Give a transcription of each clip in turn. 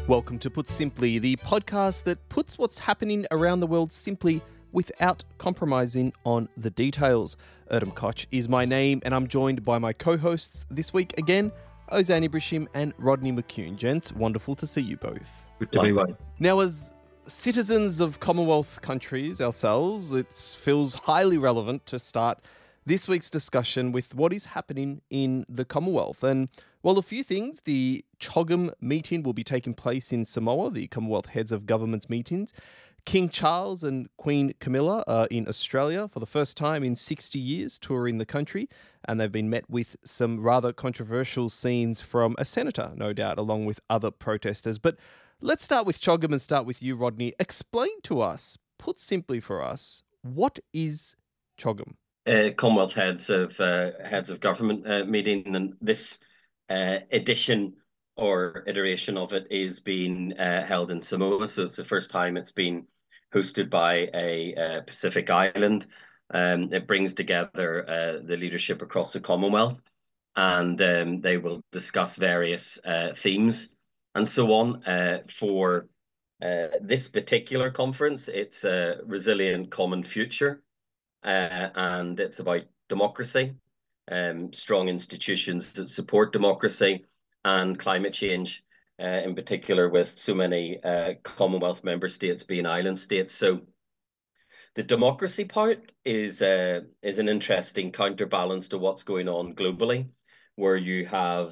Welcome to Put Simply, the podcast that puts what's happening around the world simply without compromising on the details. Erdem Koch is my name, and I'm joined by my co-hosts this week again, Ozan Ibrahim and Rodney McCune. Gents, wonderful to see you both. Good to be with. Now, as citizens of Commonwealth countries ourselves, it feels highly relevant to start this week's discussion with what is happening in the Commonwealth. And well, a few things. The CHOGM meeting will be taking place in Samoa, the Commonwealth Heads of Governments meetings. King Charles and Queen Camilla are in Australia for the first time in 60 years, touring the country, and they've been met with some rather controversial scenes from a senator, no doubt, along with other protesters. But let's start with CHOGM and start with you, Rodney. Explain to us, put simply for us, what is CHOGM? Commonwealth Heads of Government meeting, and this edition or iteration of it is being held in Samoa. So it's the first time it's been hosted by a Pacific island. It brings together the leadership across the Commonwealth, and they will discuss various themes and so on. For this particular conference, it's a Resilient Common Future, and it's about democracy, strong institutions that support democracy, and climate change, in particular, with so many Commonwealth member states being island states. So the democracy part is an interesting counterbalance to what's going on globally, where you have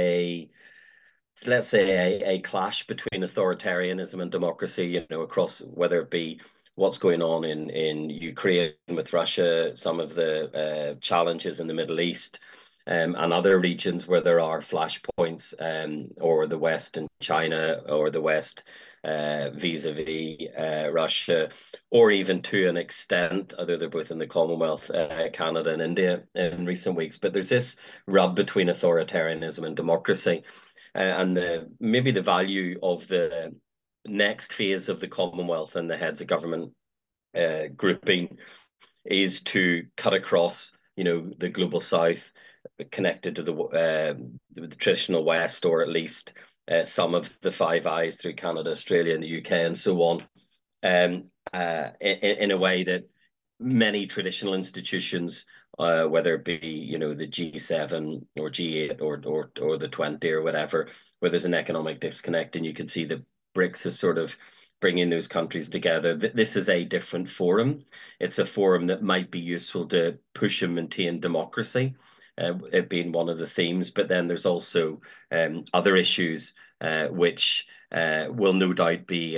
let's say a clash between authoritarianism and democracy, across, whether it be what's going on in Ukraine with Russia, some of the challenges in the Middle East, and other regions where there are flashpoints, or the West and China, or the West vis-a-vis Russia, or even to an extent, although they're both in the Commonwealth, Canada and India in recent weeks. But there's this rub between authoritarianism and democracy, and maybe the value of the next phase of the Commonwealth and the Heads of Government grouping is to cut across, the global South, connected to the traditional West, or at least some of the Five Eyes through Canada, Australia, and the UK, and so on, in a way that many traditional institutions, whether it be the G7 or G8 or the 20 or whatever, where there's an economic disconnect, and you can see the BRICS is sort of bringing those countries together. This is a different forum. It's a forum that might be useful to push and maintain democracy, it being one of the themes. But then there's also other issues which will no doubt be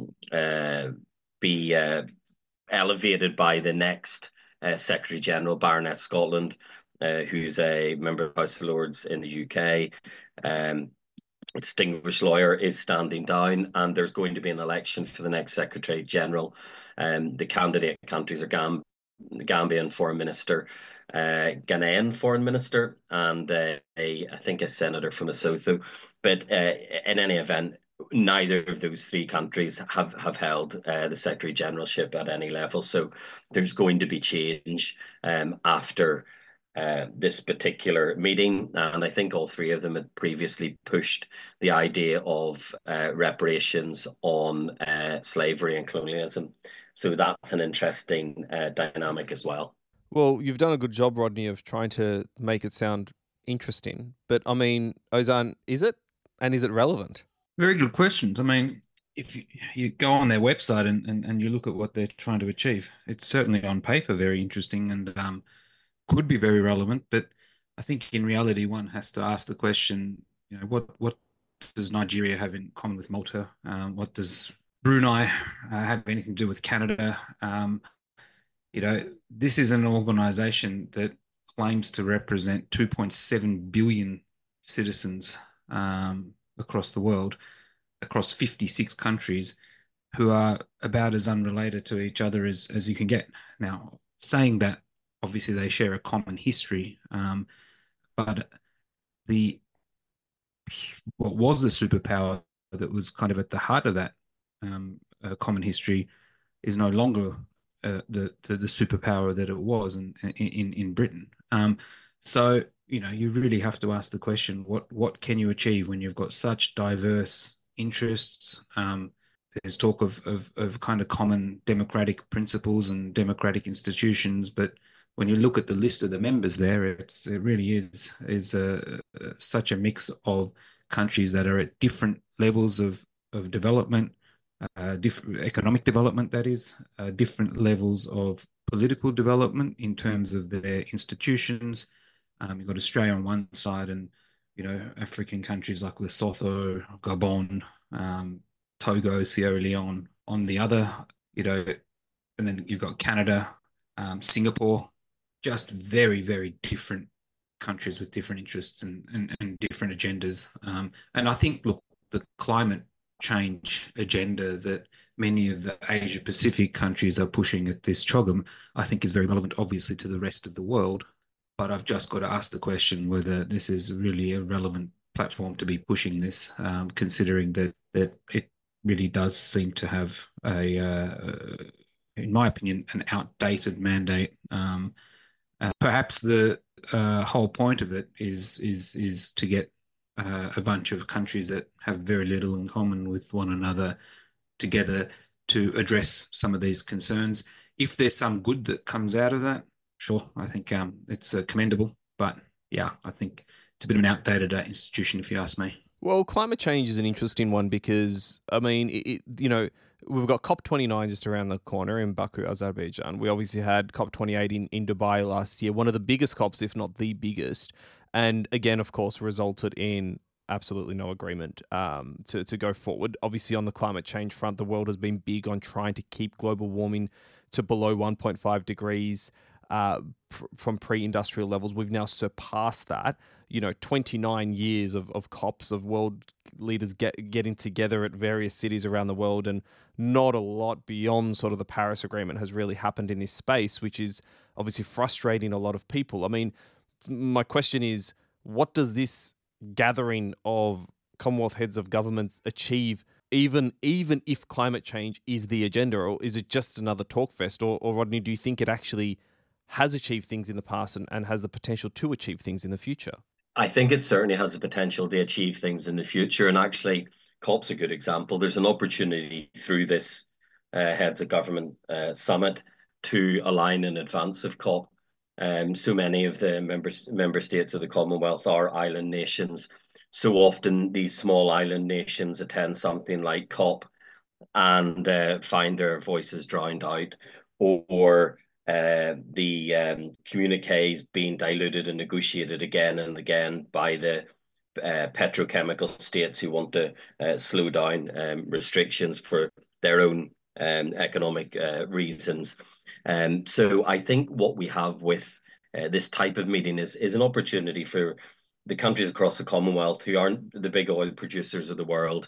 elevated by the next Secretary General, Baroness Scotland, who's a member of House of Lords in the UK. Distinguished lawyer, is standing down, and there's going to be an election for the next Secretary General. The candidate countries are the Gambian Foreign Minister, Ghanaian Foreign Minister, and I think a senator from Lesotho. But in any event, neither of those three countries have held the Secretary Generalship at any level. So there's going to be change after this particular meeting, and I think all three of them had previously pushed the idea of reparations on slavery and colonialism. So that's an interesting dynamic as well. Well, you've done a good job, Rodney, of trying to make it sound interesting. But I mean, Ozan, is it? And is it relevant? Very good questions. I mean, if you go on their website and you look at what they're trying to achieve, it's certainly on paper very interesting and could be very relevant. But I think in reality, one has to ask the question, what does Nigeria have in common with Malta? What does Brunei have anything to do with Canada? This is an organization that claims to represent 2.7 billion citizens across the world, across 56 countries, who are about as unrelated to each other as you can get. Now, saying that, obviously they share a common history, but what was the superpower that was kind of at the heart of that common history is no longer the superpower that it was in Britain. So you really have to ask the question: what can you achieve when you've got such diverse interests. There's talk of kind of common democratic principles and democratic institutions, but when you look at the list of the members there, it really is such a mix of countries that are at different levels of development, different economic development, that is, different levels of political development in terms of their institutions. You've got Australia on one side, and African countries like Lesotho, Gabon, Togo, Sierra Leone on the other, and then you've got Canada, Singapore, just very, very different countries with different interests and different agendas. And I think, look, the climate change agenda that many of the Asia Pacific countries are pushing at this CHOGM, I think is very relevant, obviously, to the rest of the world. But I've just got to ask the question whether this is really a relevant platform to be pushing this, considering that it really does seem to have in my opinion, an outdated mandate. Perhaps the whole point of it is to get a bunch of countries that have very little in common with one another together to address some of these concerns. If there's some good that comes out of that, sure, I think it's commendable. But yeah, I think it's a bit of an outdated institution, if you ask me. Well, climate change is an interesting one because, I mean, we've got COP29 just around the corner in Baku, Azerbaijan. We obviously had COP28 in Dubai last year, one of the biggest COPs, if not the biggest. And again, of course, resulted in absolutely no agreement to go forward. Obviously, on the climate change front, the world has been big on trying to keep global warming to below 1.5 degrees from pre-industrial levels. We've now surpassed that. 29 years of COPs, of world leaders getting together at various cities around the world, and not a lot beyond sort of the Paris Agreement has really happened in this space, which is obviously frustrating a lot of people. I mean, my question is, what does this gathering of Commonwealth heads of governments achieve, even if climate change is the agenda, or is it just another talk fest? Or Rodney, do you think it actually has achieved things in the past and has the potential to achieve things in the future? I think it certainly has the potential to achieve things in the future. And actually, COP's a good example. There's an opportunity through this heads of government summit to align in advance of COP. So many of the member states of the Commonwealth are island nations. So often these small island nations attend something like COP and find their voices drowned out, or the communiques being diluted and negotiated again and again by the petrochemical states who want to slow down restrictions for their own economic reasons. So I think what we have with this type of meeting is an opportunity for the countries across the Commonwealth who aren't the big oil producers of the world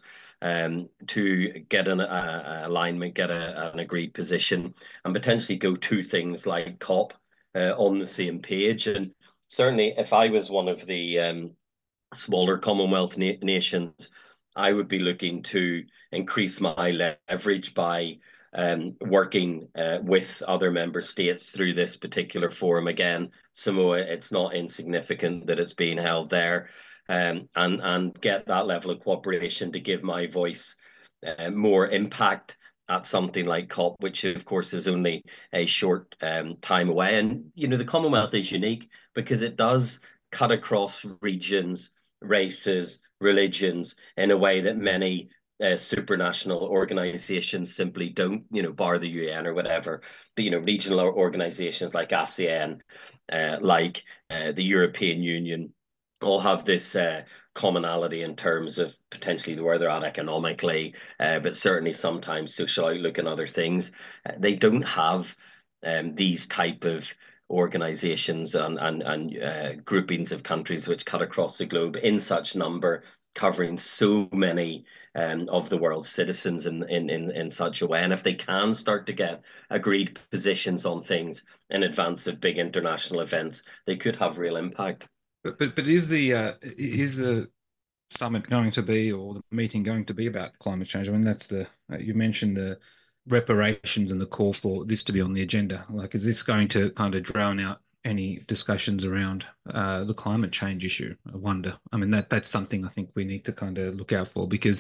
to get an alignment, get an agreed position, and potentially go to things like COP on the same page. And certainly, if I was one of the smaller Commonwealth nations, I would be looking to increase my leverage by working with other member states through this particular forum. Again, Samoa, it's not insignificant that it's being held there, and get that level of cooperation to give my voice more impact at something like COP, which of course is only a short time away. And the Commonwealth is unique because it does cut across regions, races, religions in a way that many supranational organizations simply don't, bar the UN or whatever. But, regional organizations like ASEAN, like the European Union, all have this commonality in terms of potentially where they're at economically, but certainly sometimes social outlook and other things. They don't have these type of organizations and groupings of countries which cut across the globe in such number, covering so many of the world's citizens in such a way. And if they can start to get agreed positions on things in advance of big international events, they could have real impact. But is the summit going to be, or the meeting going to be, about climate change? I mean, that's you mentioned the reparations and the call for this to be on the agenda. Like, is this going to kind of drown out any discussions around the climate change issue? I wonder. I mean, that's something I think we need to kind of look out for, because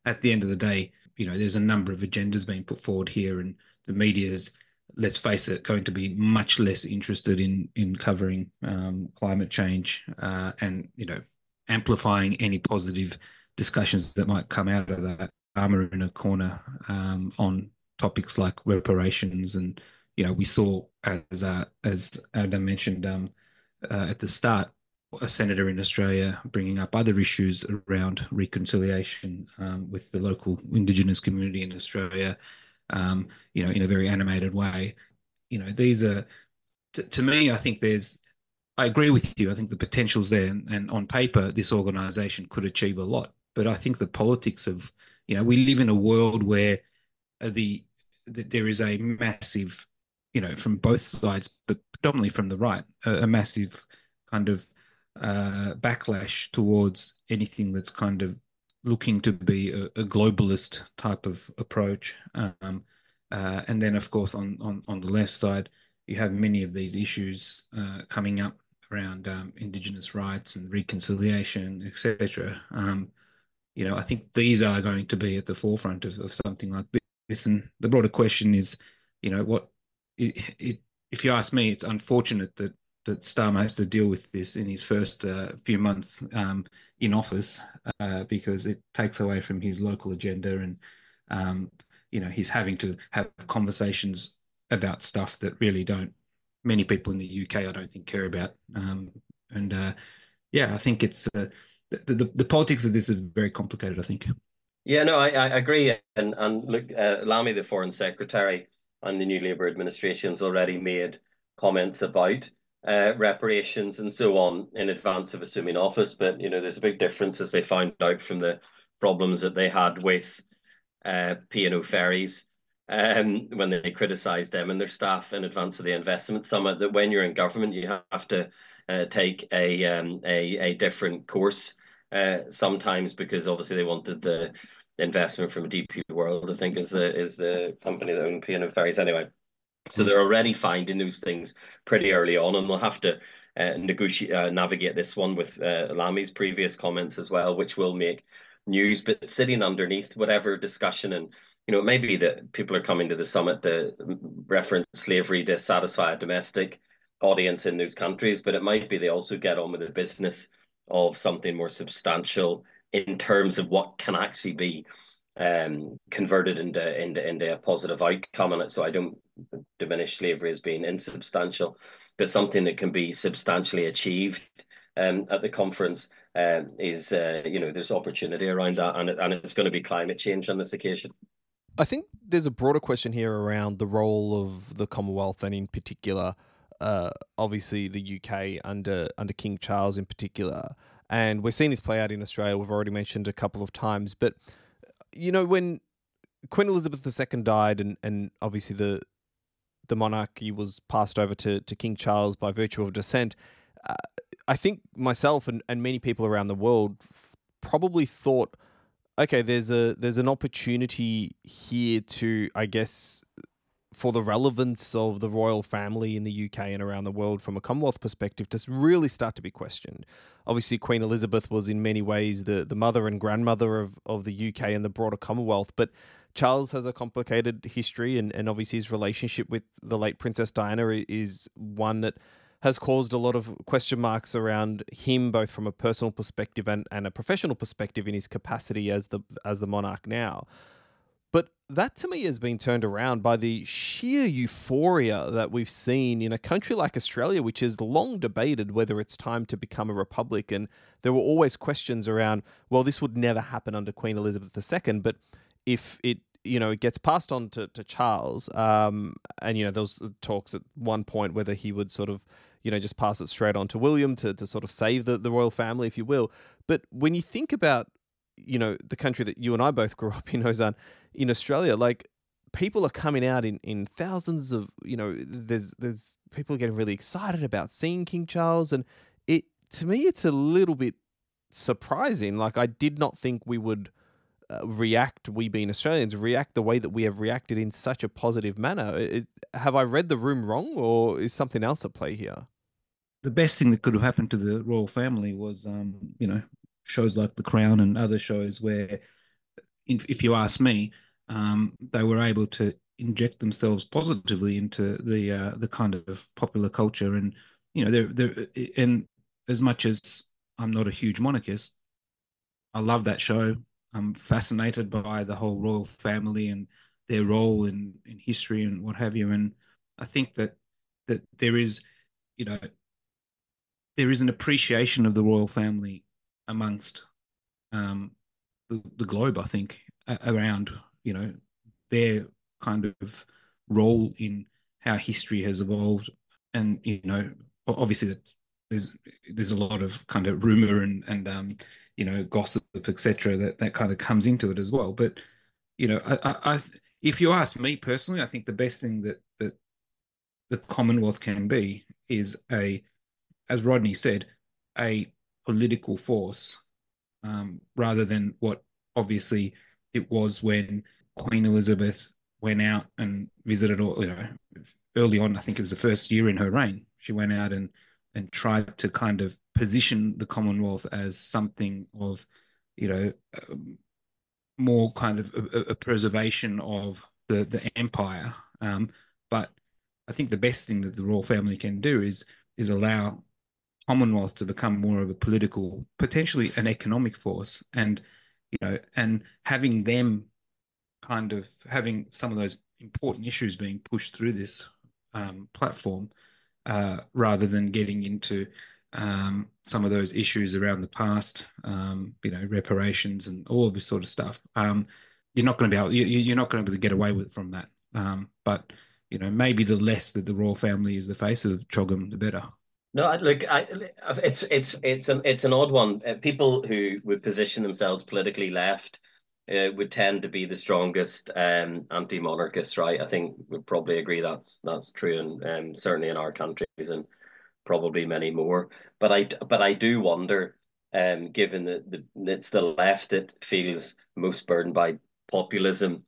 at the end of the day, there's a number of agendas being put forward here, and the media's, let's face it, going to be much less interested in covering climate change and amplifying any positive discussions that might come out of that. Armor in a corner on topics like reparations, and we saw as Adam mentioned at the start, a senator in Australia bringing up other issues around reconciliation with the local Indigenous community in Australia, in a very animated way. These are, to me, I think I agree with you. I think the potential's there, and on paper, this organisation could achieve a lot. But I think the politics of, we live in a world where there is a massive, from both sides, but predominantly from the right, a massive kind of backlash towards anything that's kind of looking to be a globalist type of approach. And then, of course, on the left side, you have many of these issues coming up around Indigenous rights and reconciliation, etc. I think these are going to be at the forefront of something like this. And the broader question is, if you ask me, it's unfortunate that Starmer has to deal with this in his first few months in office because it takes away from his local agenda, and he's having to have conversations about stuff that really many people in the UK, I don't think, care about. I think it's the politics of this is very complicated, I think. Yeah, no, I agree. And look, Lamy, the Foreign Secretary, and the new Labour administration's already made comments about reparations and so on in advance of assuming office. But there's a big difference, as they found out from the problems that they had with P&O ferries when they criticised them and their staff in advance of the investment summit, that when you're in government, you have to take a different course sometimes, because obviously they wanted the investment from DP World, I think, is the company that owned P&O ferries anyway. So they're already finding those things pretty early on, and they'll have to navigate this one with Lamy's previous comments as well, which will make news. But sitting underneath whatever discussion, and it may be that people are coming to the summit to reference slavery to satisfy a domestic audience in those countries, but it might be they also get on with the business of something more substantial in terms of what can actually be converted into a positive outcome in it. So I don't diminish slavery as being insubstantial, but something that can be substantially achieved at the conference is there's opportunity around that, and it's going to be climate change on this occasion. I think there's a broader question here around the role of the Commonwealth, and in particular, obviously the UK under King Charles in particular. And we're seeing this play out in Australia. We've already mentioned a couple of times. But, when Queen Elizabeth II died, and obviously the monarchy was passed over to King Charles by virtue of descent, I think myself and many people around the world probably thought, okay, there's an opportunity here to, I guess, for the relevance of the royal family in the UK and around the world from a Commonwealth perspective to really start to be questioned. Obviously, Queen Elizabeth was in many ways the mother and grandmother of the UK and the broader Commonwealth, but Charles has a complicated history, and obviously his relationship with the late Princess Diana is one that has caused a lot of question marks around him, both from a personal perspective and a professional perspective in his capacity as the monarch now. But that, to me, has been turned around by the sheer euphoria that we've seen in a country like Australia, which has long debated whether it's time to become a republic. And there were always questions around, well, this would never happen under Queen Elizabeth II, but if it gets passed on to Charles, and there was talks at one point whether he would sort of just pass it straight on to William to sort of save the royal family, if you will. But when you think about the country that you and I both grew up in, Ozan, in Australia, like, people are coming out in thousands of, there's people getting really excited about seeing King Charles, and to me it's a little bit surprising. Like, I did not think we would we being Australians, react the way that we have reacted in such a positive manner. Have I read the room wrong, or is something else at play here? The best thing that could have happened to the royal family was, shows like The Crown and other shows where if you ask me, they were able to inject themselves positively into the kind of popular culture, and they're and as much as I'm not a huge monarchist, I love that show. I'm fascinated by the whole royal family and their role in history and what have you. And I think that there is, you know, there is an appreciation of the royal family amongst um, the globe, I think, around, their kind of role in how history has evolved. And, obviously there's there's a lot of kind of rumor and gossip, etc., that kind of comes into it as well. But, if you ask me personally, I think the best thing that the Commonwealth can be is as Rodney said, a political force, rather than what obviously it was when Queen Elizabeth went out and visited all, early on. I think it was the first year in her reign. She went out and tried to kind of position the Commonwealth as something of, you know, more kind of a preservation of the empire. But I think the best thing that the royal family can do is allow Commonwealth to become more of a political, potentially an economic force, and having them kind of having some of those important issues being pushed through this platform, rather than getting into some of those issues around the past, reparations and all of this sort of stuff. You're not going to be able, you're not going to be able to get away with from that. But maybe the less that the royal family is the face of CHOGM, the better. No, look, it's an odd one. People who would position themselves politically left would tend to be the strongest anti-monarchists, right? I think we'd probably agree that's true, and certainly in our countries and probably many more. But I do wonder, given that it's the left that feels most burdened by populism,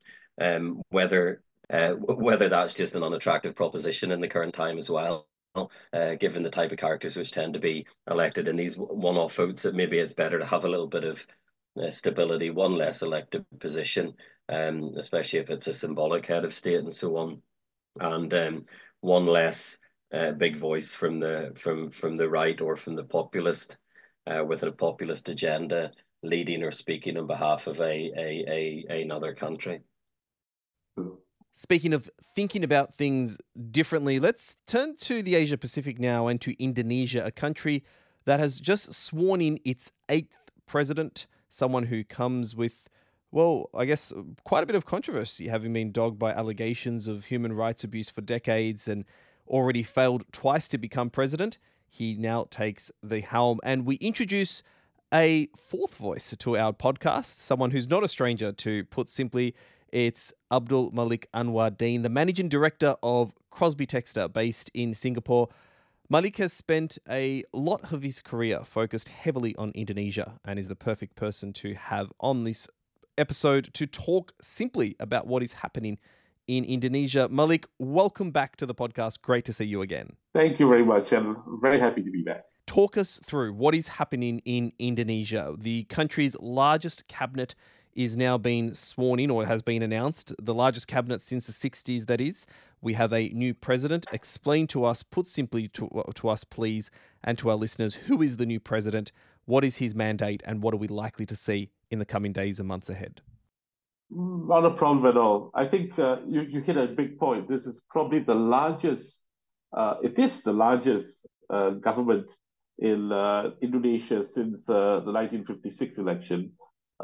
whether that's just an unattractive proposition in the current time as well, given the type of characters which tend to be elected in these one-off votes, that maybe it's better to have a little bit of stability, one less elected position, especially if it's a symbolic head of state and so on, and one less big voice from the right or from the populist, with a populist agenda leading or speaking on behalf of another country. Speaking of thinking about things differently, let's turn to the Asia Pacific now and to Indonesia, a country that has just sworn in its 8th president, someone who comes with, well, I guess quite a bit of controversy, having been dogged by allegations of human rights abuse for decades and already failed twice to become president. He now takes the helm, and we introduce a fourth voice to our podcast, someone who's not a stranger to, put simply, it's Abdul Malik Anwar Dean, the managing director of Crosby Textor, based in Singapore. Malik has spent a lot of his career focused heavily on Indonesia and is the perfect person to have on this episode to talk simply about what is happening in Indonesia. Malik, welcome back to the podcast. Great to see you again. Thank you very much. I'm very happy to be back. Talk us through what is happening in Indonesia. The country's largest cabinet is now being sworn in, or has been announced, the largest cabinet since the 60s, that is. We have a new president. Explain to us, put simply to us, please, and to our listeners, who is the new president, what is his mandate, and what are we likely to see in the coming days and months ahead? Not a problem at all. I think you hit a big point. This is probably the largest, it is the largest government in Indonesia since the 1956 election.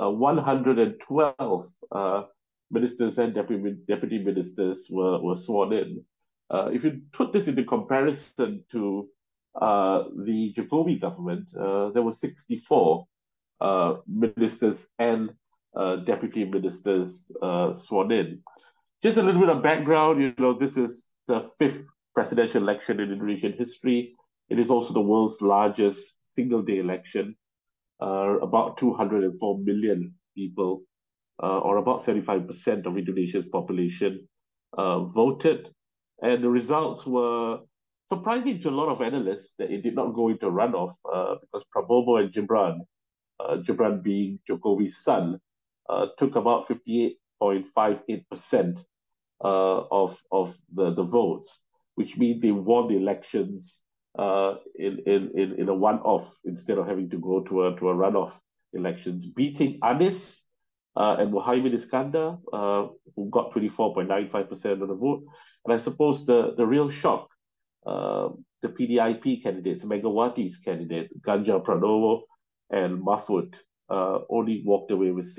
112 ministers and deputy ministers were sworn in. If you put this into comparison to the Jokowi government, there were 64 ministers and deputy ministers sworn in. Just a little bit of background, this is the 5th presidential election in Indonesian history. It is also the world's largest single-day election. About 204 million people, or about 75% of Indonesia's population, voted. And the results were surprising to a lot of analysts that it did not go into runoff, because Prabowo and Gibran being Jokowi's son, took about 58.58% of the votes, which means they won the elections in a one-off instead of having to go to a runoff elections, beating Anis and Muhaimin Iskandar, who got 24.95% of the vote. And I suppose the real shock, the PDIP candidates, Megawati's candidate, Ganjar Pranowo and Mahfud, only walked away with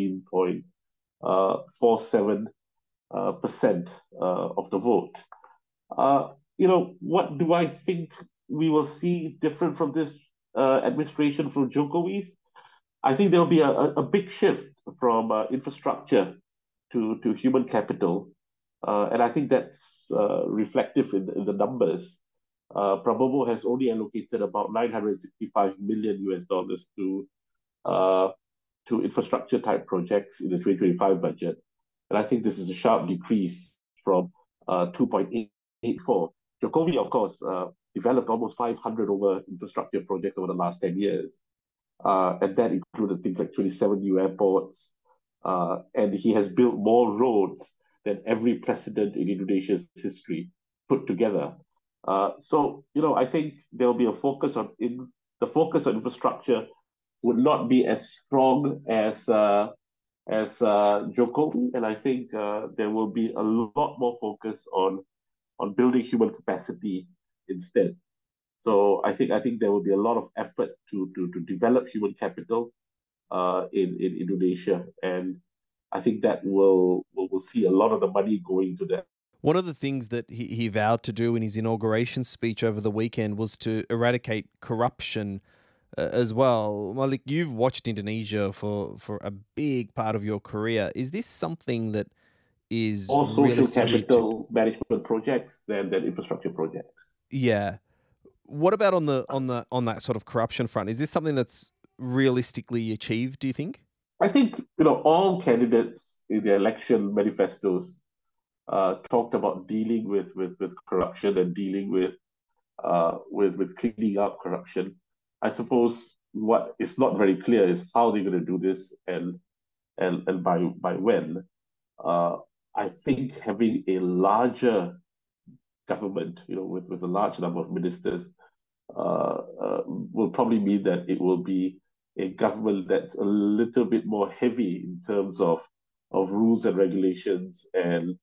16.47% of the vote. What do I think we will see different from this administration from Jokowi? I think there'll be a big shift from infrastructure to human capital. And I think that's reflective in the numbers. Prabowo has only allocated about 965 million US dollars to infrastructure type projects in the 2025 budget. And I think this is a sharp decrease from 2.84. Jokowi, of course, developed almost 500 over infrastructure projects over the last 10 years. And that included things like 27 new airports. And he has built more roads than every president in Indonesia's history put together. So, I think there'll be a focus on infrastructure would not be as strong as Jokowi, and I think there will be a lot more focus on building human capacity instead. So I think there will be a lot of effort to develop human capital in Indonesia, and I think that we'll see a lot of the money going to that. One of the things that he vowed to do in his inauguration speech over the weekend was to eradicate corruption as well. Malik, you've watched Indonesia for a big part of your career. Is this something that is more social capital management projects than infrastructure projects? Yeah. What about on that sort of corruption front? Is this something that's realistically achieved, do you think? I think all candidates in their election manifestos talked about dealing with corruption and dealing with cleaning up corruption. I suppose what is not very clear is how they're going to do this and by when. I think having a larger government, with a large number of ministers, will probably mean that it will be a government that's a little bit more heavy in terms of rules and regulations and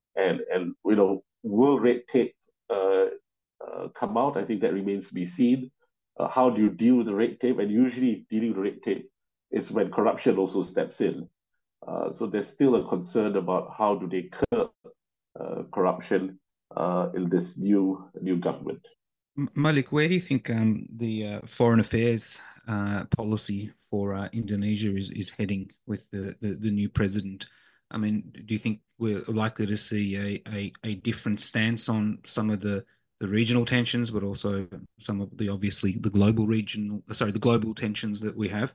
will red tape come out? I think that remains to be seen. How do you deal with the red tape? And usually dealing with red tape is when corruption also steps in. So there's still a concern about how do they curb corruption in this new government. Malik, where do you think the foreign affairs policy for Indonesia is heading with the new president? I mean, do you think we're likely to see a different stance on some of the regional tensions, but also some of the the global tensions that we have?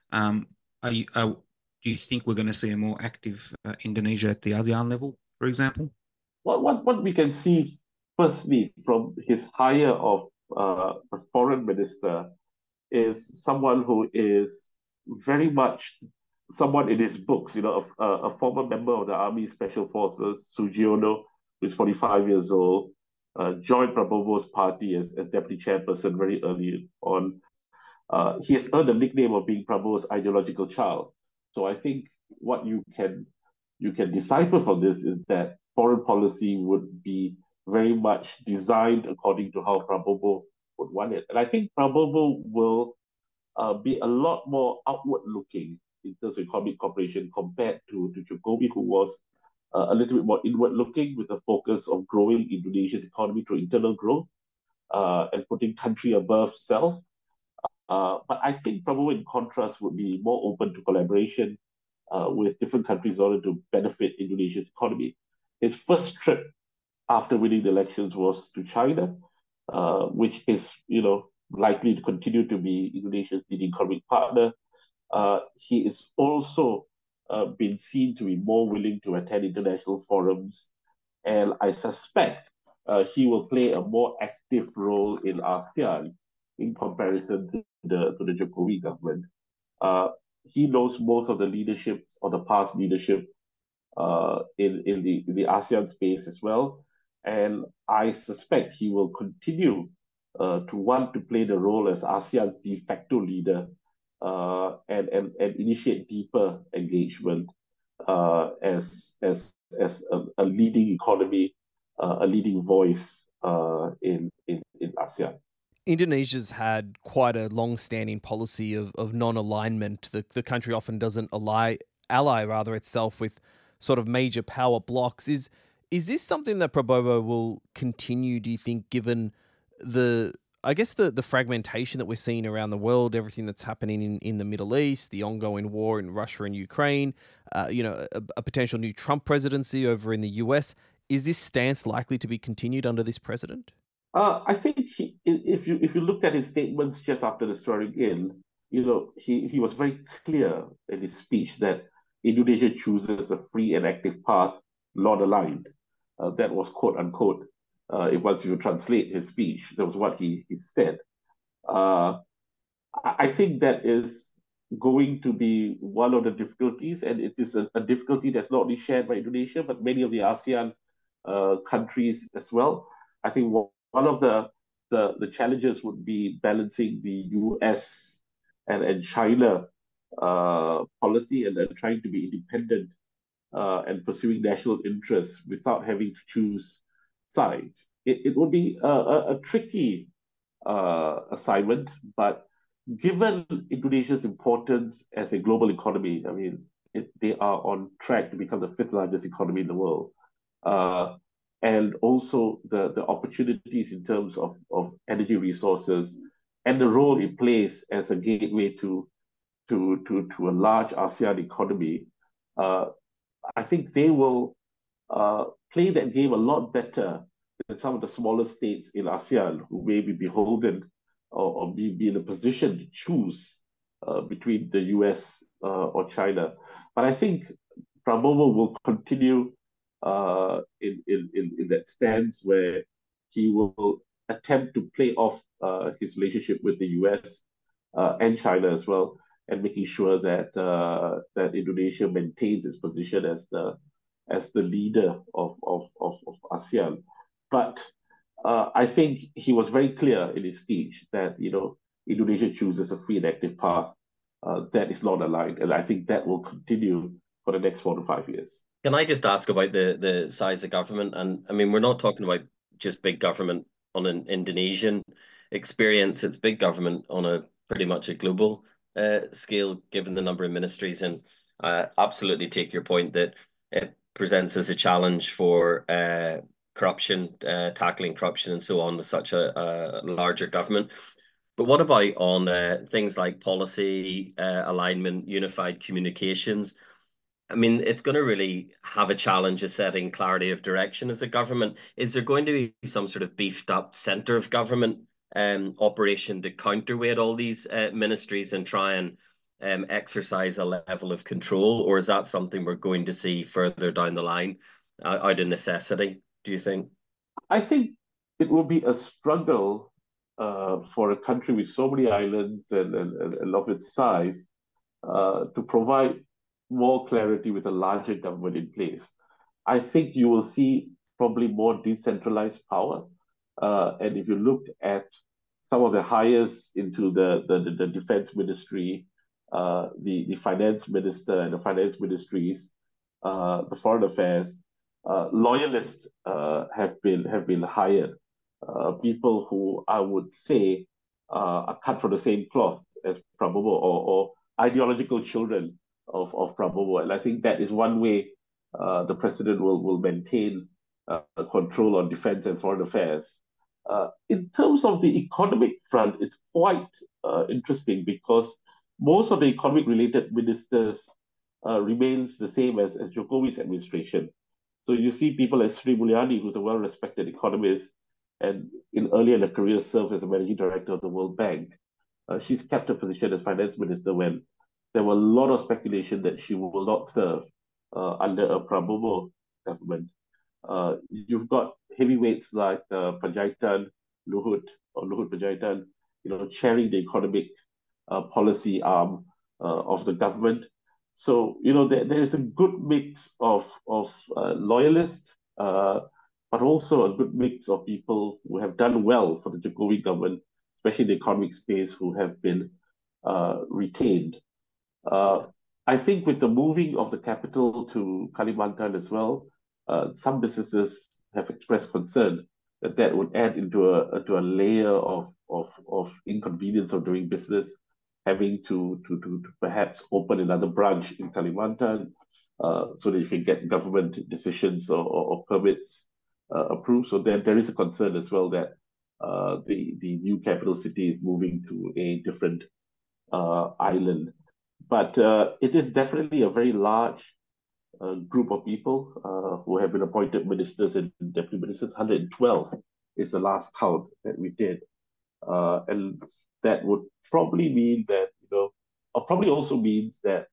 Do you think we're going to see a more active Indonesia at the ASEAN level, for example? What we can see firstly from his hire of a foreign minister is someone who is very much someone in his books, a former member of the Army Special Forces, Sugiono, who's 45 years old, joined Prabowo's party as deputy chairperson very early on. He has earned a nickname of being Prabowo's ideological child. So I think what you can decipher from this is that foreign policy would be very much designed according to how Prabowo would want it. And I think Prabowo will be a lot more outward-looking in terms of economic cooperation compared to Jokowi, who was a little bit more inward-looking with a focus of growing Indonesia's economy through internal growth and putting country above self. But I think Prabowo, in contrast, would be more open to collaboration with different countries in order to benefit Indonesia's economy. His first trip after winning the elections was to China, which is, likely to continue to be Indonesia's leading economic partner. He is also been seen to be more willing to attend international forums, and I suspect he will play a more active role in ASEAN in comparison to the Jokowi government. he knows most of the leadership or the past leadership in the ASEAN space as well. And I suspect he will continue to want to play the role as ASEAN's de facto leader and initiate deeper engagement as a leading economy, a leading voice in ASEAN. Indonesia's had quite a long-standing policy of non-alignment. The country often doesn't ally itself with sort of major power blocks. Is this something that Prabowo will continue, do you think, given the fragmentation that we're seeing around the world, everything that's happening in the Middle East, the ongoing war in Russia and Ukraine, a potential new Trump presidency over in the US? Is this stance likely to be continued under this president? I think if you looked at his statements just after the swearing in, he was very clear in his speech that Indonesia chooses a free and active path, not aligned. That was quote unquote. Once you translate his speech, that was what he said. I think that is going to be one of the difficulties, and it is a difficulty that's not only shared by Indonesia, but many of the ASEAN countries as well. I think one of the challenges would be balancing the US and China policy and then trying to be independent and pursuing national interests without having to choose sides. It would be a tricky assignment, but given Indonesia's importance as a global economy, I mean, they are on track to become the fifth largest economy in the world. And also the opportunities in terms of energy resources and the role it plays as a gateway to a large ASEAN economy. I think they will play that game a lot better than some of the smaller states in ASEAN who may be beholden or be in a position to choose between the US or China. But I think Prabowo will continue in that stance where he will attempt to play off his relationship with the US and China as well, and making sure that that Indonesia maintains its position as the leader of ASEAN. But I think he was very clear in his speech that Indonesia chooses a free and active path that is not aligned, and I think that will continue for the next 4 to 5 years. Can I just ask about the size of government? And I mean, we're not talking about just big government on an Indonesian experience. It's big government on a pretty much a global scale, given the number of ministries. And I absolutely take your point that it presents as a challenge for corruption, tackling corruption and so on with such a larger government. But what about on things like policy, alignment, unified communications? I mean, it's going to really have a challenge of setting clarity of direction as a government. Is there going to be some sort of beefed up centre of government operation to counterweight all these ministries and try and exercise a level of control? Or is that something we're going to see further down the line out of necessity, do you think? I think it will be a struggle for a country with so many islands and of its size to provide more clarity with a larger government in place. I think you will see probably more decentralized power. And if you look at some of the hires into the defense ministry, the finance minister and the finance ministries, the foreign affairs, loyalists have been hired. People who I would say are cut from the same cloth as Prabowo or ideological children of Prabowo. And I think that is one way the president will maintain control on defense and foreign affairs. In terms of the economic front, it's quite interesting because most of the economic related ministers remains the same as Jokowi's administration. So you see people like Sri Mulyani, who's a well-respected economist, and earlier in her career served as a managing director of the World Bank. She's kept her position as finance minister when there were a lot of speculation that she will not serve under a Prabowo government. You've got heavyweights like Panjaitan, Luhut Panjaitan, chairing the economic policy arm of the government. So, there is a good mix of loyalists, but also a good mix of people who have done well for the Jokowi government, especially the economic space, who have been retained. Uh, I think with the moving of the capital to Kalimantan as well, some businesses have expressed concern that that would add into a layer of inconvenience of doing business, having to perhaps open another branch in Kalimantan, so that you can get government decisions or permits approved. So there is a concern as well that the new capital city is moving to a different island. But it is definitely a very large group of people who have been appointed ministers and deputy ministers. 112 is the last count that we did. And that would probably mean that, or probably also means that,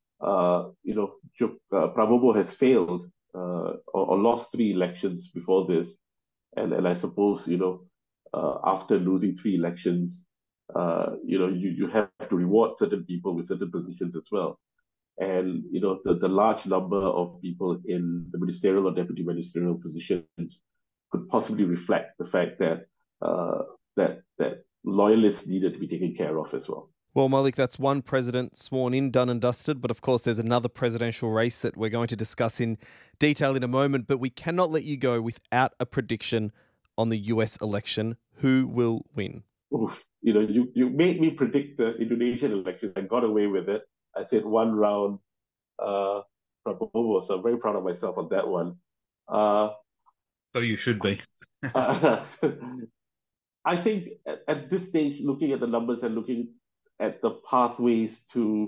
Prabowo has failed or lost 3 elections before this. And I suppose, after losing 3 elections, you have to reward certain people with certain positions as well. And the large number of people in the ministerial or deputy ministerial positions could possibly reflect the fact that that loyalists needed to be taken care of as well. Well, Malik, that's one president sworn in, done and dusted. But of course, there's another presidential race that we're going to discuss in detail in a moment. But we cannot let you go without a prediction on the US election. Who will win? Oof. You made me predict the Indonesian elections. I got away with it. I said one round Prabowo, so I'm very proud of myself on that one. So you should be. I think at this stage, looking at the numbers and looking at the pathways to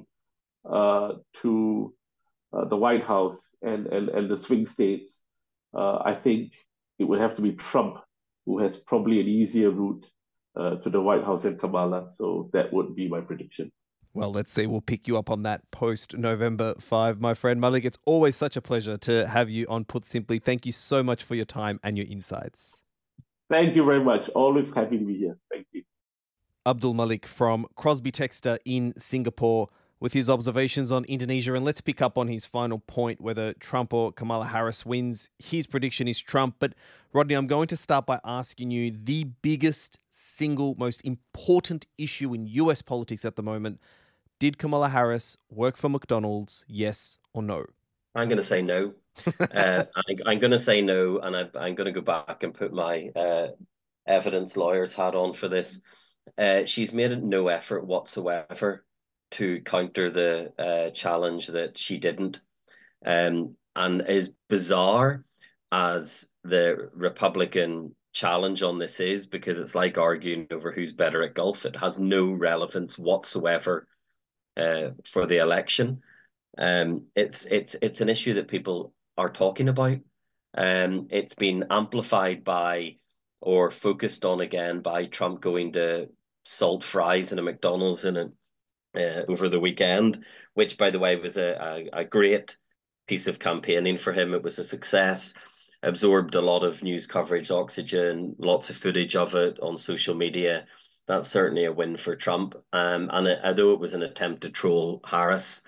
the White House and the swing states, I think it would have to be Trump, who has probably an easier route to the White House than Kamala. So that would be my prediction. Well, let's see. We'll pick you up on that post November 5, my friend Malik. It's always such a pleasure to have you on Put Simply. Thank you so much for your time and your insights. Thank you very much. Always happy to be here. Thank you. Abdul Malik from Crosby Textor in Singapore with his observations on Indonesia. And let's pick up on his final point, whether Trump or Kamala Harris wins. His prediction is Trump. But Rodney, I'm going to start by asking you the biggest, single, most important issue in US politics at the moment. Did Kamala Harris work for McDonald's, yes or no? I'm going to say no. I'm going to say no, and I'm going to go back and put my evidence lawyer's hat on for this. She's made no effort whatsoever to counter the challenge that she didn't. And as bizarre as the Republican challenge on this is, because it's like arguing over who's better at golf. It has no relevance whatsoever for the election. It's an issue that people are talking about. It's been amplified by or focused on again by Trump going to salt fries in a McDonald's over the weekend, which, by the way, was a great piece of campaigning for him. It was a success, absorbed a lot of news coverage, Oxygen, lots of footage of it on social media. That's certainly a win for Trump. Although it was an attempt to troll Harris,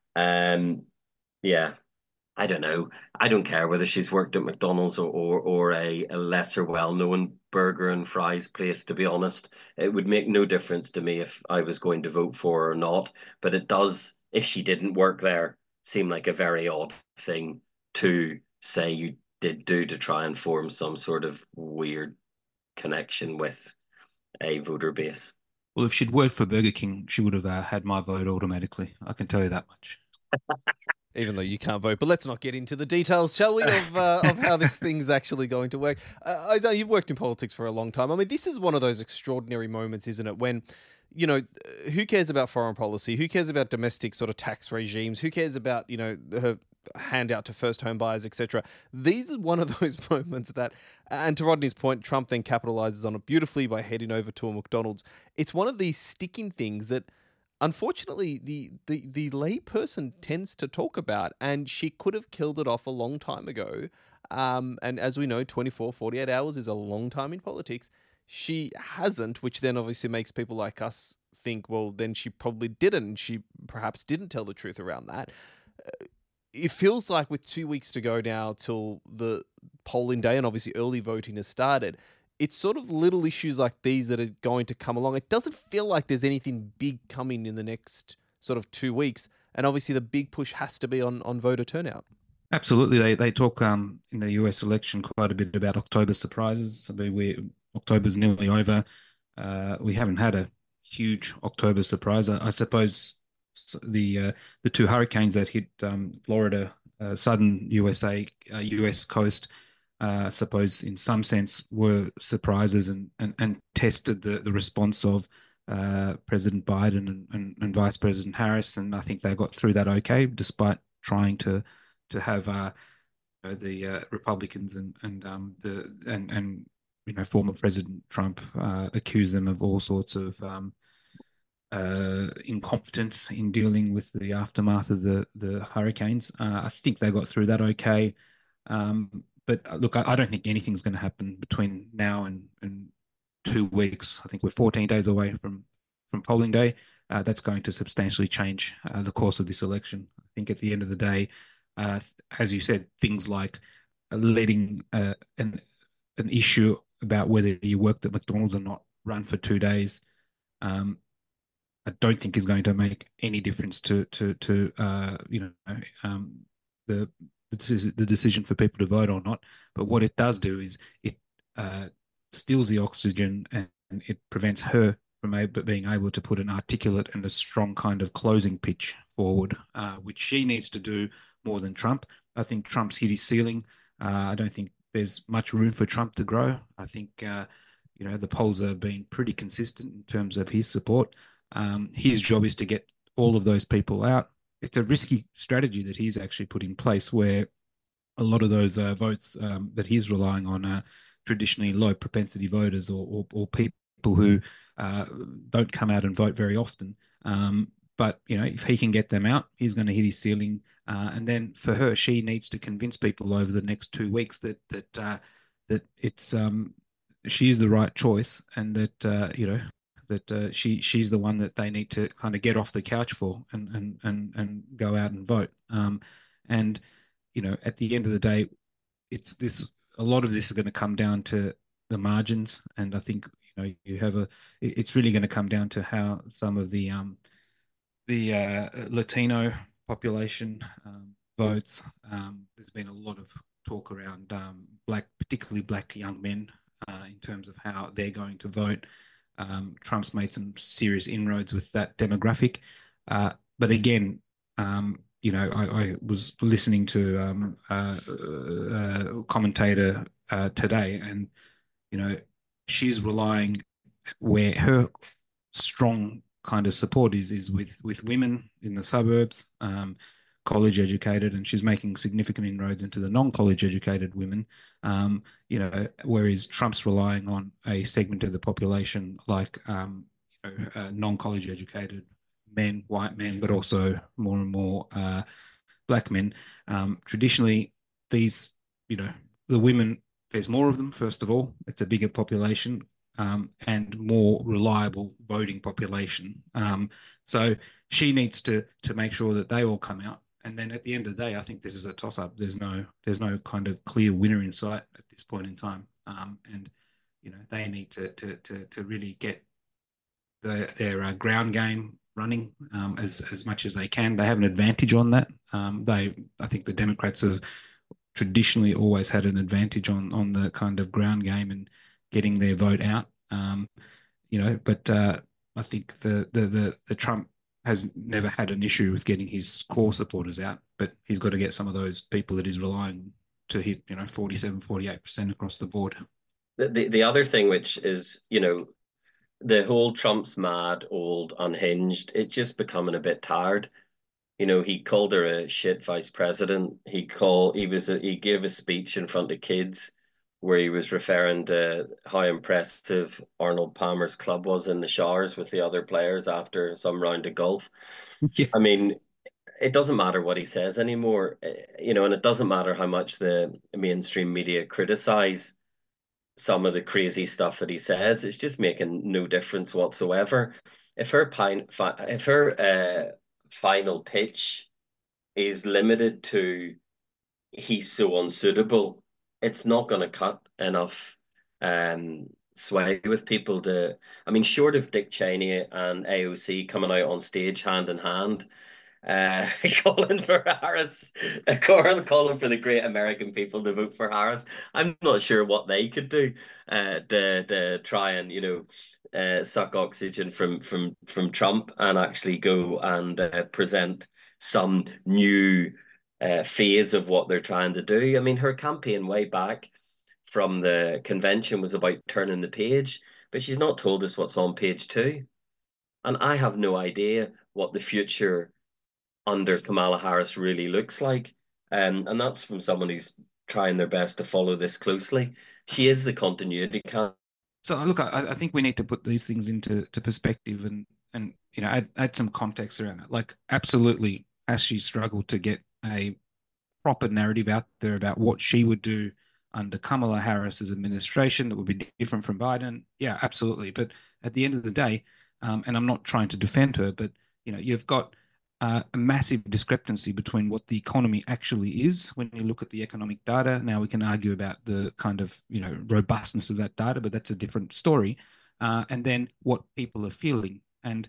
yeah, I don't know. I don't care whether she's worked at McDonald's or a lesser well-known burger and fries place, to be honest. It would make no difference to me if I was going to vote for her or not. But it does, if she didn't work there, seem like a very odd thing to say you did do to try and form some sort of weird connection with a voter base. Well, if she'd worked for Burger King, she would have had my vote automatically. I can tell you that much. Even though you can't vote. But let's not get into the details, shall we, of how this thing's actually going to work. Isaiah, you've worked in politics for a long time. I mean, this is one of those extraordinary moments, isn't it, when, who cares about foreign policy? Who cares about domestic sort of tax regimes? Who cares about, her handout to first home buyers, etc.? These are one of those moments that, and to Rodney's point, Trump then capitalizes on it beautifully by heading over to a McDonald's. It's one of these sticking things that, unfortunately, the layperson tends to talk about, and she could have killed it off a long time ago. And as we know, 48 hours is a long time in politics. She hasn't, which then obviously makes people like us think, well, then she probably didn't. And she perhaps didn't tell the truth around that. It feels like with 2 weeks to go now till the polling day, and obviously early voting has started, it's sort of little issues like these that are going to come along. It doesn't feel like there's anything big coming in the next sort of 2 weeks. And obviously the big push has to be on voter turnout. Absolutely. They talk in the US election quite a bit about October surprises. I mean, October's nearly over. We haven't had a huge October surprise. I suppose the two hurricanes that hit Florida, southern USA, US coast, I suppose in some sense were surprises and tested the response of President Biden and Vice President Harris, and I think they got through that okay, despite trying to have the Republicans and former President Trump accuse them of all sorts of incompetence in dealing with the aftermath of the hurricanes. I think they got through that okay. But look, I don't think anything's going to happen between now and 2 weeks. I think we're 14 days away from polling day. That's going to substantially change the course of this election. I think at the end of the day, as you said, things like letting an issue about whether you worked at McDonald's or not run for 2 days, I don't think is going to make any difference to the decision for people to vote or not. But what it does do is it steals the oxygen and it prevents her from being able to put an articulate and a strong kind of closing pitch forward, which she needs to do more than Trump. I think Trump's hit his ceiling. I don't think there's much room for Trump to grow. I think the polls have been pretty consistent in terms of his support. His job is to get all of those people out. It's a risky strategy that he's actually put in place, where a lot of those votes that he's relying on are traditionally low propensity voters or people who don't come out and vote very often. But if he can get them out, he's going to hit his ceiling. And then for her, she needs to convince people over the next 2 weeks that it's she's the right choice, and that she's the one that they need to kind of get off the couch for and go out and vote. And at the end of the day, a lot of this is going to come down to the margins, and I think it's really going to come down to how some of the Latino population votes. There's been a lot of talk around particularly black young men, in terms of how they're going to vote. Trump's made some serious inroads with that demographic, but again, I was listening to a commentator today, and she's relying, where her strong kind of support is with women in the suburbs, college educated, and she's making significant inroads into the non-college educated women. Whereas Trump's relying on a segment of the population like non-college educated men, white men, but also more and more black men. Traditionally, these, the women, there's more of them, first of all. It's a bigger population, and more reliable voting population. So she needs to make sure that they all come out. And then at the end of the day, I think this is a toss-up. There's no kind of clear winner in sight at this point in time. And they need to really get their ground game running as much as they can. They have an advantage on that. I think the Democrats have traditionally always had an advantage on the kind of ground game and getting their vote out. But I think the Trump has never had an issue with getting his core supporters out, but he's got to get some of those people that he's relying to hit 47, 48% across the board. The other thing, which is the whole Trump's mad, old, unhinged, it's just becoming a bit tired. He called her a shit vice president. He gave a speech in front of kids where he was referring to how impressive Arnold Palmer's club was in the showers with the other players after some round of golf. Yeah. I mean, it doesn't matter what he says anymore, and it doesn't matter how much the mainstream media criticize some of the crazy stuff that he says. It's just making no difference whatsoever. if her final pitch is limited to he's so unsuitable, it's not going to cut enough sway with people to. I mean, short of Dick Cheney and AOC coming out on stage hand in hand, calling for Harris, calling for the great American people to vote for Harris. I'm not sure what they could do to try and suck oxygen from Trump and actually go and present some new phase of what they're trying to do. I mean, her campaign way back from the convention was about turning the page, but she's not told us what's on page two. And I have no idea what the future under Kamala Harris really looks like. And that's from someone who's trying their best to follow this closely. She is the continuity candidate. So look, I think we need to put these things into perspective and add some context around it. Like absolutely, has she struggled to get a proper narrative out there about what she would do under Kamala Harris's administration that would be different from Biden? Yeah, absolutely. But at the end of the day, and I'm not trying to defend her, but you've got a massive discrepancy between what the economy actually is when you look at the economic data. Now we can argue about the kind of robustness of that data, but that's a different story. And then what people are feeling, and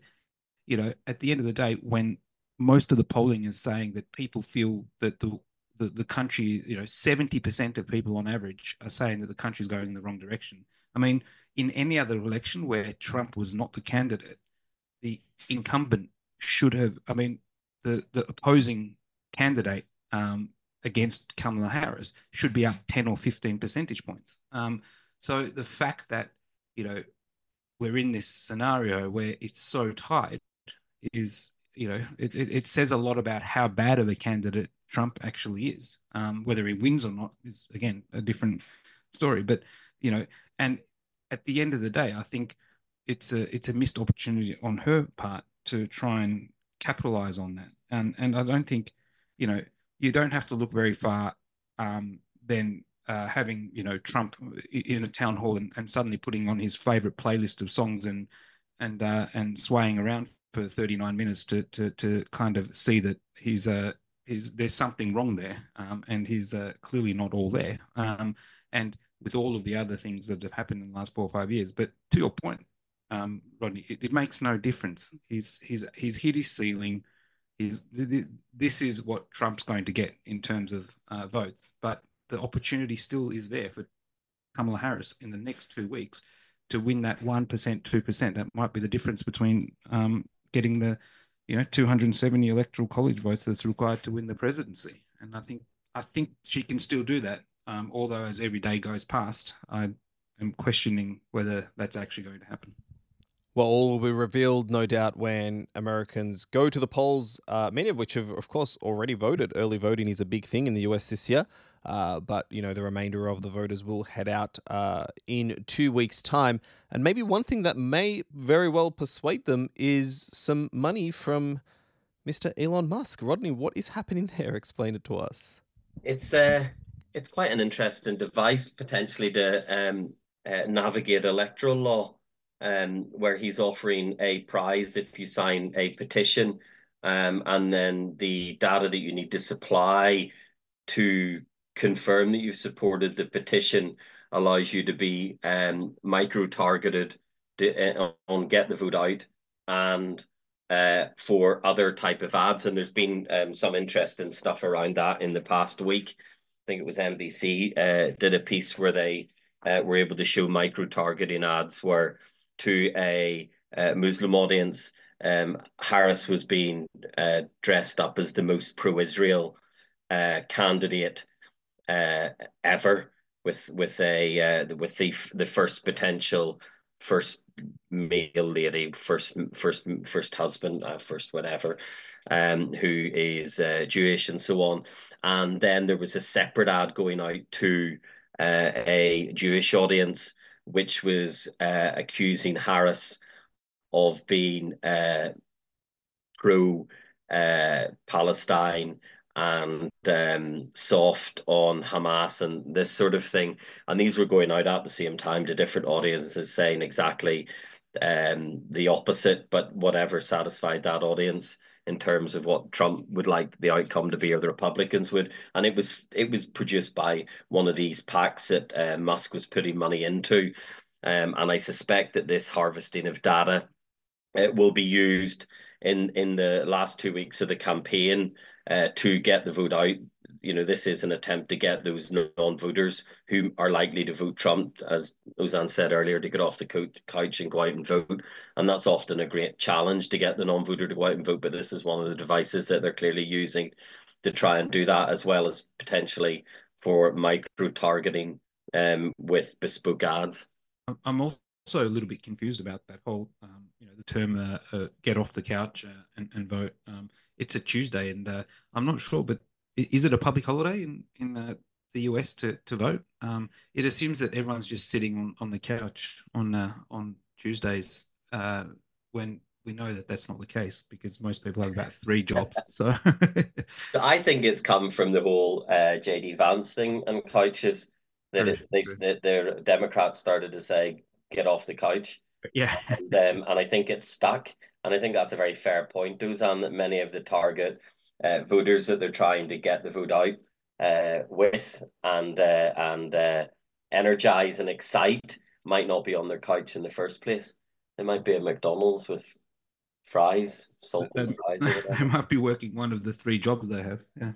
at the end of the day, when most of the polling is saying that people feel that the country, 70% of people on average are saying that the country is going in the wrong direction. I mean, in any other election where Trump was not the candidate, the incumbent should have, I mean, the opposing candidate against Kamala Harris should be up 10 or 15 percentage points. So the fact that, we're in this scenario where it's so tight is, it says a lot about how bad of a candidate Trump actually is. Whether he wins or not is, again, a different story. But, and at the end of the day, I think it's a missed opportunity on her part to try and capitalize on that. And I don't think, you don't have to look very far then having, Trump in a town hall and suddenly putting on his favorite playlist of songs and swaying around for 39 minutes to kind of see that there's something wrong there, and he's clearly not all there. And with all of the other things that have happened in the last 4 or 5 years. But to your point, Rodney, it makes no difference. He's hit his ceiling. This is what Trump's going to get in terms of votes. But the opportunity still is there for Kamala Harris in the next 2 weeks to win that 1%, 2%. That might be the difference between getting the 270 electoral college votes that's required to win the presidency. And I think she can still do that. Although as every day goes past, I am questioning whether that's actually going to happen. Well, all will be revealed, no doubt, when Americans go to the polls, many of which have, of course, already voted. Early voting is a big thing in the US this year. But, the remainder of the voters will head out in 2 weeks' time. And maybe one thing that may very well persuade them is some money from Mr. Elon Musk. Rodney, what is happening there? Explain it to us. It's quite an interesting device, potentially, to navigate electoral law, where he's offering a prize if you sign a petition, and then the data that you need to supply to confirm that you've supported the petition allows you to be micro-targeted on Get the Vote Out and for other type of ads. And there's been some interesting stuff around that in the past week. I think it was NBC did a piece where they were able to show micro-targeting ads where to a Muslim audience, Harris was being dressed up as the most pro-Israel candidate ever, with the first potential first male lady, first husband, first whatever, who is Jewish and so on. And then there was a separate ad going out to a Jewish audience, which was accusing Harris of being pro Palestine and soft on Hamas and this sort of thing. And these were going out at the same time to different audiences saying exactly the opposite, but whatever satisfied that audience in terms of what Trump would like the outcome to be or the Republicans would. And it was produced by one of these PACs that Musk was putting money into. And I suspect that this harvesting of data will be used in the last 2 weeks of the campaign to get the vote out. This is an attempt to get those non-voters who are likely to vote Trump, as Ozan said earlier, to get off the couch and go out and vote. And that's often a great challenge to get the non-voter to go out and vote. But this is one of the devices that they're clearly using to try and do that, as well as potentially for micro-targeting with bespoke ads. I'm also a little bit confused about that whole, the term "get off the couch and vote." It's a Tuesday, and I'm not sure, but is it a public holiday in the US to vote? It assumes that everyone's just sitting on the couch on Tuesdays, when we know that that's not the case because most people have about 3 jobs. So I think it's come from the whole JD Vance thing and couches that their Democrats started to say, "Get off the couch." Yeah. And I think it's stuck. And I think that's a very fair point, Ozan, that many of the target voters that they're trying to get the vote out with and energize and excite might not be on their couch in the first place. They might be at McDonald's with fries, salted fries or whatever. They might be working one of the 3 jobs they have. Yeah.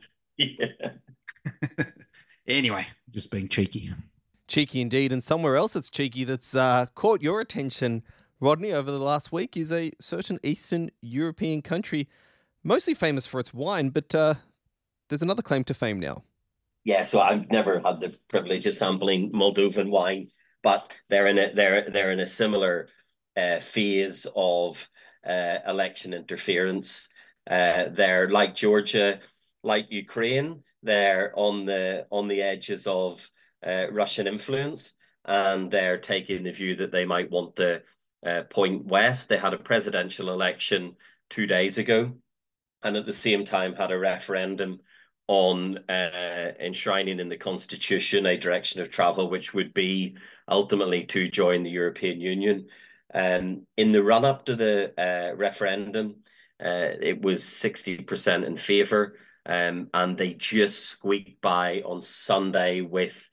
Yeah. Anyway, just being cheeky. Cheeky indeed. And somewhere else it's cheeky that's caught your attention, Rodney, over the last week is a certain Eastern European country, mostly famous for its wine, but there's another claim to fame now. Yeah, so I've never had the privilege of sampling Moldovan wine, but they're in a similar phase of election interference. They're like Georgia, like Ukraine. They're on the edges of Russian influence, and they're taking the view that they might want to point west. They had a presidential election 2 days ago, and at the same time had a referendum on enshrining in the constitution a direction of travel, which would be ultimately to join the European Union. In the run-up to the referendum, it was 60% in favour, and they just squeaked by on Sunday with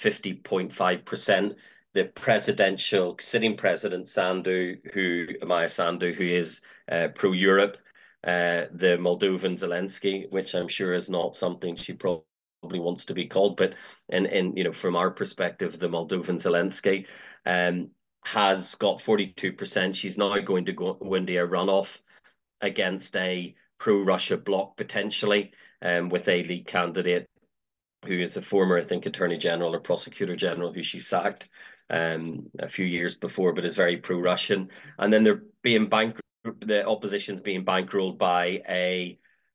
50.5%. The sitting president, Maya Sandu, who is pro-Europe, the Moldovan Zelensky, which I'm sure is not something she probably wants to be called, but from our perspective, the Moldovan Zelensky has got 42%. She's now going to go into a runoff against a pro-Russia bloc potentially, with a lead candidate who is a former, I think, Attorney General or Prosecutor General who she sacked a few years before, but is very pro-Russian. And then they're being the opposition's being bankrolled by a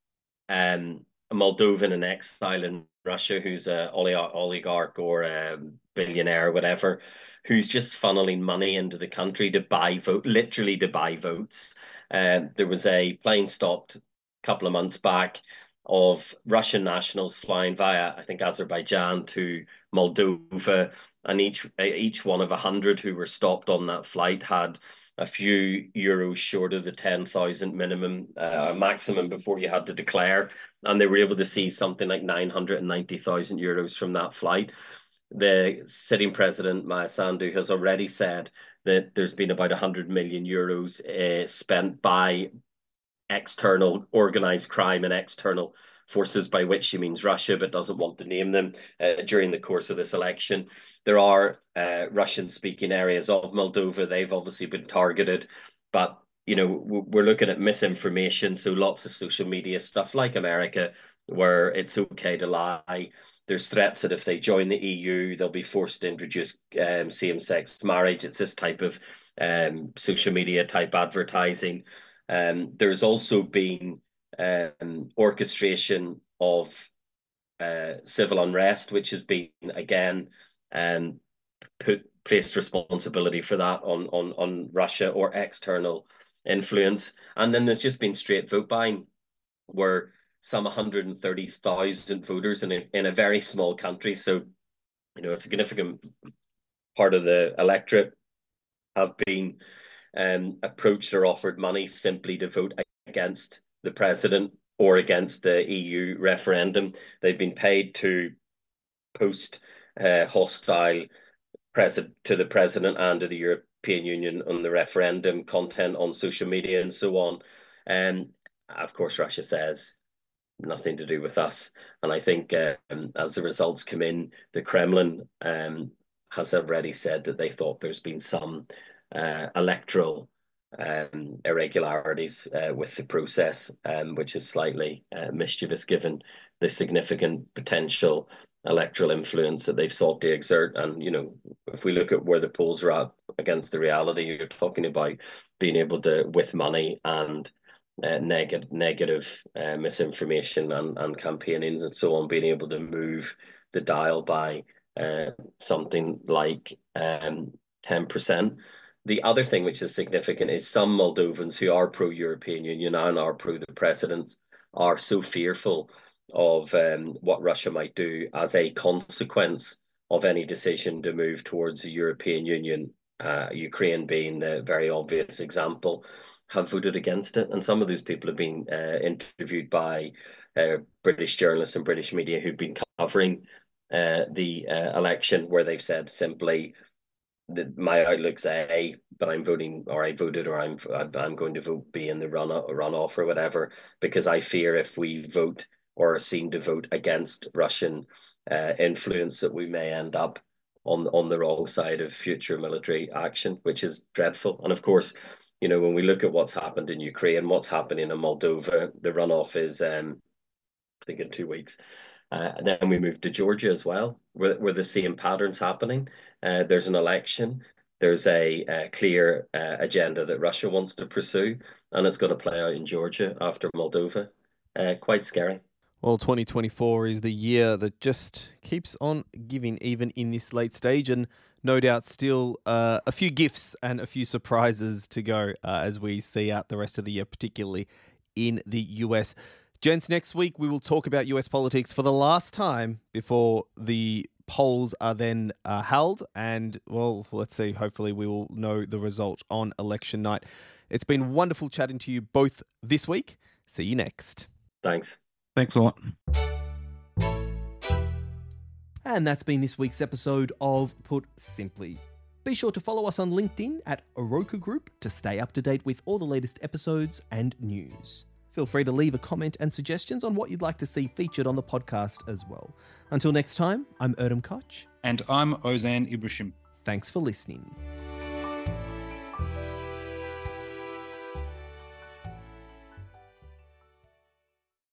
Moldovan in exile in Russia who's an oligarch or a billionaire or whatever, who's just funneling money into the country to literally to buy votes. There was a plane stopped a couple of months back of Russian nationals flying via, I think, Azerbaijan to Moldova, and each one of 100 who were stopped on that flight had a few euros short of the 10,000 maximum before you had to declare, and they were able to see something like 990,000 euros from that flight. The sitting president, Maya Sandu, has already said that there's been about 100 million euros spent by external organized crime and external forces, by which she means Russia, but doesn't want to name them, during the course of this election. There are Russian-speaking areas of Moldova. They've obviously been targeted, but we're looking at misinformation, so lots of social media stuff like America, where it's okay to lie. There's threats that if they join the EU, they'll be forced to introduce same-sex marriage. It's this type of social media type advertising. There's also been orchestration of civil unrest, which has been again placed responsibility for that on Russia or external influence. And then there's just been straight vote buying, where some 130,000 voters in a very small country, so a significant part of the electorate, have been approached or offered money simply to vote against the president or against the EU referendum. They've been paid to post hostile to the president and to the European Union on the referendum content on social media and so on. And of course, Russia says nothing to do with us. And I think as the results come in, the Kremlin has already said that they thought there's been some electoral irregularities with the process, which is slightly mischievous given the significant potential electoral influence that they've sought to exert. And, you know, if we look at where the polls are at against the reality, you're talking about being able to, with money and negative misinformation and campaignings and so on, being able to move the dial by something like 10%. The other thing which is significant is some Moldovans who are pro-European Union and are pro the president are so fearful of what Russia might do as a consequence of any decision to move towards the European Union, Ukraine being the very obvious example, have voted against it. And some of those people have been interviewed by British journalists and British media who've been covering the election, where they've said simply that my outlook's A, but I'm voting, or I voted, or I'm going to vote B in the runoff or whatever, because I fear if we vote or are seen to vote against Russian influence, that we may end up on the wrong side of future military action, which is dreadful. And of course, you know, when we look at what's happened in Ukraine, what's happening in Moldova, the runoff is, I think, in 2 weeks. Then we move to Georgia as well, where the same patterns happening. There's an election. There's a clear agenda that Russia wants to pursue, and it's going to play out in Georgia after Moldova. Quite scary. Well, 2024 is the year that just keeps on giving, even in this late stage, and no doubt still a few gifts and a few surprises to go as we see out the rest of the year, particularly in the US. Gents, next week we will talk about US politics for the last time before the polls are then held. And, well, let's see, hopefully we will know the result on election night. It's been wonderful chatting to you both this week. See you next. Thanks. Thanks a lot. And that's been this week's episode of Put Simply. Be sure to follow us on LinkedIn at Oroku Group to stay up to date with all the latest episodes and news. Feel free to leave a comment and suggestions on what you'd like to see featured on the podcast as well. Until next time, I'm Erdem Koch. And I'm Ozan Ibrahim. Thanks for listening.